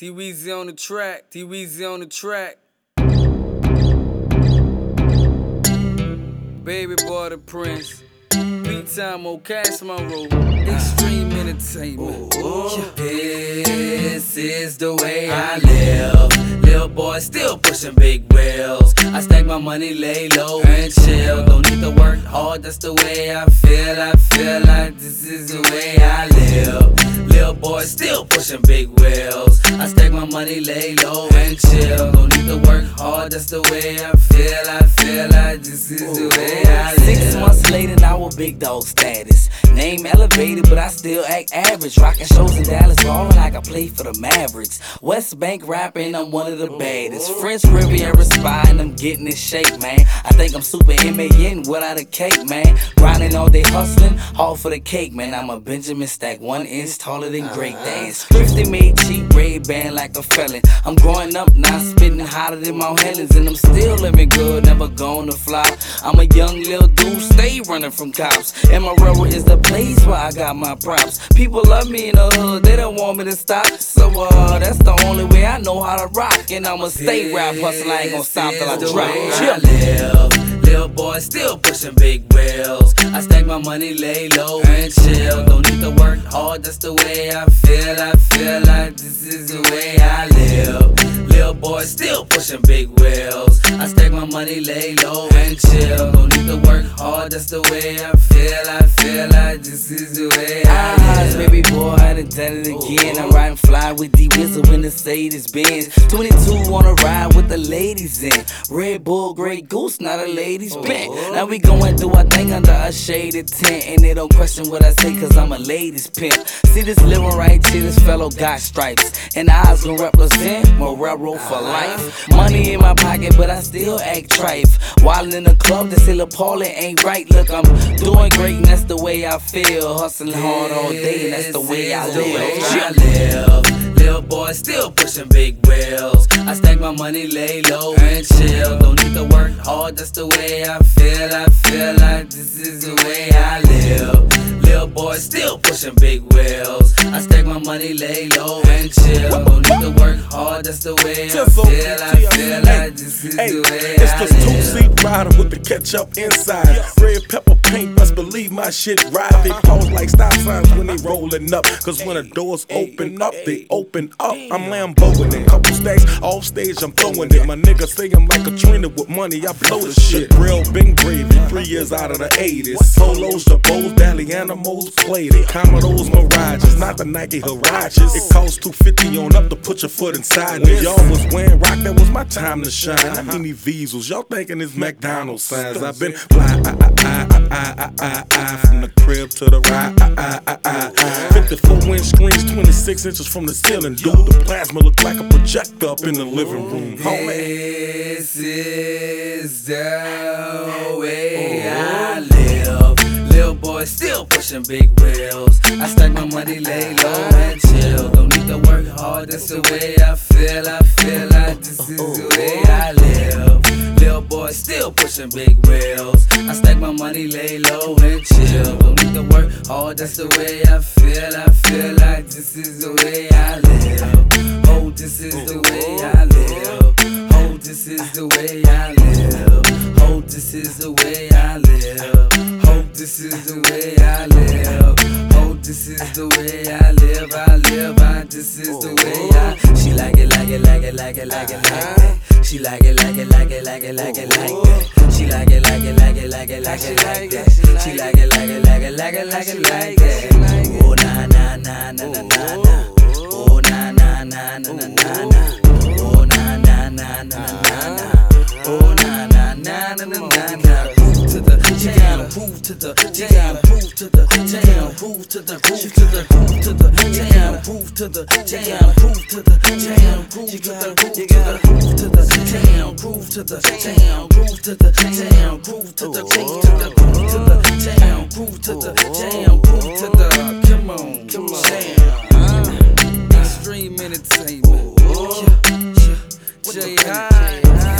D-Weezy on the track, D-Weezy on the track. Baby boy the Prince, Beat Time on Cash Monroe, Extreme Entertainment. This is the way I live. Little boy still pushing big wheels. I stack my money, lay low and chill. Don't need to work hard, that's the way I feel. I feel like this is the way I live. Little boy still pushing big wheels. I stack my money, lay low and chill. Don't need to work hard, that's the way I feel. I feel like this is the way I live. 6 months later, now a big dog status. Name elevated, but I still act average. Rocking shows in Dallas, ballin' like I play for the Mavericks. West Bank rapping, I'm one of the baddest. French Riviera spy, and I'm getting in shape, man. I think I'm super M.A.N. without a cake, man. Grinding all day, hustling, all for the cake, man. I'm a Benjamin Stack, 1 inch taller than Great Dance. Thrifty made cheap, red band like a felon. I'm growing up now, spitting hotter than Mount Helens, and I'm still living good, never gonna fly. I'm a young little dude, stay running from cops. And my railroad is the place where I got my props. People love me in the hood, they don't want me to stop. So that's the only way I know how to rock. And I'ma stay rap hustling, I ain't gonna stop till I drop. I live. Little boy still pushing big wheels. I stack my money, lay low and chill. Don't need to work hard, that's the way I feel. I feel like this is the way I live. Little boy still pushing big wheels. I stack my money, lay low and chill. Don't need to work hard, that's the way I feel. I feel like this is the way I live. Baby boy, I done done it again. I'm riding fly with D-Wizard in the Mercedes Benz. 22 wanna ride with the ladies in. Red Bull, Grey Goose, not a ladies pimp. Now we going through our thing under a shaded tent. And they don't question what I say, cause I'm a ladies pimp. See this living right here, this fellow got stripes. And the eyes gon' represent my railroad for life. Money in my pocket, but I still act trife. While in the club, they say Lil Paul ain't right. Look, I'm doing great, and that's the way I feel. Hustling hard all day, and that's the way I live. Little boy still pushing big wheels. I stack my money, lay low and chill. Don't need to work hard, that's the way I feel. I feel like this is the way I live. Little boy still pushing big wheels. I stack my money, lay low and chill. Don't need to work hard, that's the way I feel. I feel like this is the way I live. It's the two-seat rider with the ketchup inside. Red pepper paint, best believe my shit ride. They pause like stop signs when they rolling up. Cause when the doors open up, they open up. I'm Lamboing it, couple stacks off stage, I'm throwing it. My niggas say I'm like Katrina with money, I blow the shit. Real Bing Gravy, 3 years out of the 80s. Polos, Jabos, Dally Animals, played it. Commodores, Mirages, not the Nike Huaraches. It costs $250 on up to put your foot inside. When y'all was wearing rock, that was my time to shine. How many V's was y'all thinking it's McDonald's signs? I've been fly, from the crib to the ride, 54-inch screens, 26 inches from the ceiling, dude. The plasma look like a projector up in the living room. This is the way I live. Little boy still pushing big wheels. I stack my money, lay low and chill. Don't need to work hard, that's the way I feel. I feel like this is the way I live. Little boy still pushing big wheels. I stack my money, lay low and chill. Don't need to work hard, that's the way I feel. I feel like this is the way I live. Oh, this is the way I live. Oh, this is the way I live. Oh, this is the way I live. Hope this is the way I live. Hope this is the way I live. This is the way I. She like it, like it, like it, like it, like it, like that. She like it, like it, like it, like it, like it, like that. She like it, like it, like it, like it, like it, like that. She like it, like it, like it, like it, like it, like that. Oh na na na na na na na. Oh na na na na na na na. Oh na na na na na na. Oh na na na na na na. To the jam, move to the jam, move to the jam, move to the groove, to the groove, to the jam, move to the jam, move to the jam, groove to the groove, to the jam, groove to the jam, groove to the jam, groove to the groove, to the groove, to the jam, groove to the jam, groove to the. Come on, jam. Extreme Entertainment. J High.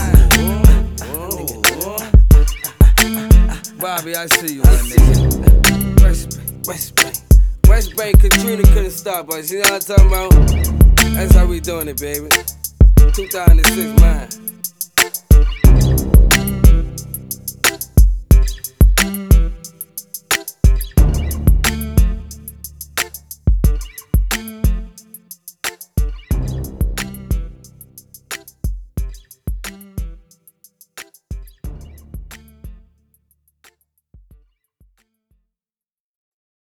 Bobby, I see you, my nigga. West Bay, Katrina couldn't stop us. You know what I'm talking about? That's how we doing it, baby. 2006 mine.